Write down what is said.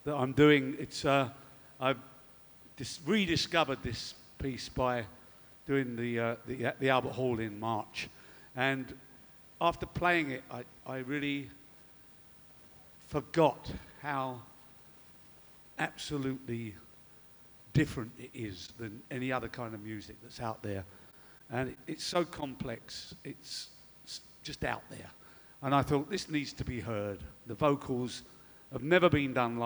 that I'm doing. I've rediscovered this piece by doing the Albert Hall in March, and after playing it, I really forgot how absolutely different it is than any other kind of music that's out there. And it's so complex, it's just out there. And I thought, this needs to be heard. The vocals have never been done like